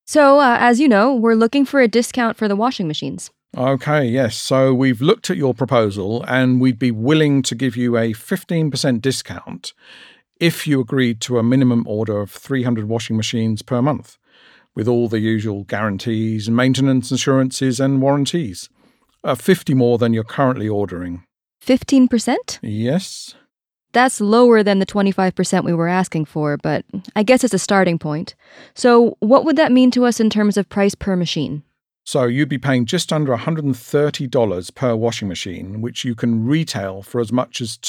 As you know, we're looking for a discount for the washing machines. Okay, yes. So we've looked at your proposal and we'd be willing to give you a 15% discount if you agreed to a minimum order of 300 washing machines per month, with all the usual guarantees, maintenance insurances and warranties. 50 more than you're currently ordering. 15%? Yes? That's lower than the 25% we were asking for, but I guess it's a starting point. So what would that mean to us in terms of price per machine? So you'd be paying just under $130 per washing machine, which you can retail for as much as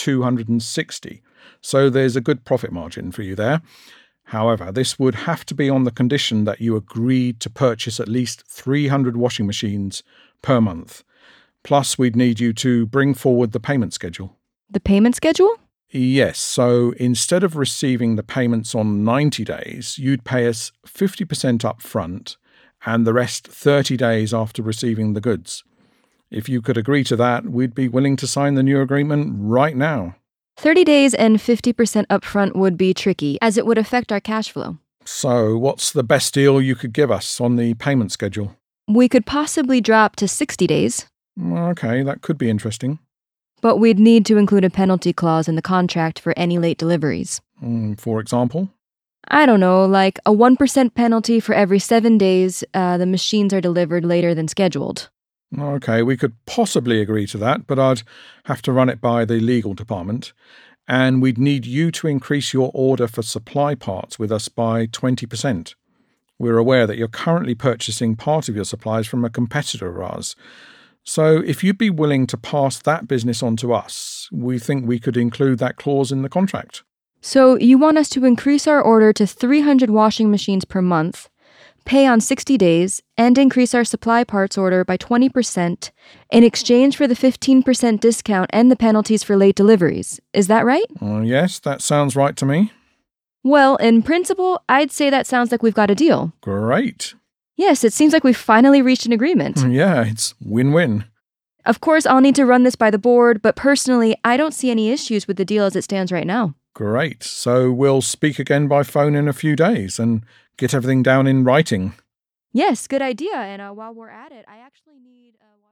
$260. So there's a good profit margin for you there. However, this would have to be on the condition that you agreed to purchase at least 300 washing machines per month. Plus, we'd need you to bring forward the payment schedule. The payment schedule? Yes, so instead of receiving the payments on 90 days, you'd pay us 50% up front and the rest 30 days after receiving the goods. If you could agree to that, we'd be willing to sign the new agreement right now. 30 days and 50% upfront would be tricky, as it would affect our cash flow. So what's the best deal you could give us on the payment schedule? We could possibly drop to 60 days. Okay, that could be interesting. But we'd need to include a penalty clause in the contract for any late deliveries. For example? I don't know, like a 1% penalty for every 7 days the machines are delivered later than scheduled. Okay, we could possibly agree to that, but I'd have to run it by the legal department. And we'd need you to increase your order for supply parts with us by 20%. We're aware that you're currently purchasing part of your supplies from a competitor of ours. So if you'd be willing to pass that business on to us, we think we could include that clause in the contract. So you want us to increase our order to 300 washing machines per month, pay on 60 days, and increase our supply parts order by 20% in exchange for the 15% discount and the penalties for late deliveries. Is that right? Yes, that sounds right to me. Well, in principle, I'd say that sounds like we've got a deal. Great. Yes, it seems like we've finally reached an agreement. Yeah, it's win-win. Of course, I'll need to run this by the board, but personally, I don't see any issues with the deal as it stands right now. Great. So we'll speak again by phone in a few days and get everything down in writing. Yes, good idea. And while we're at it, I actually need...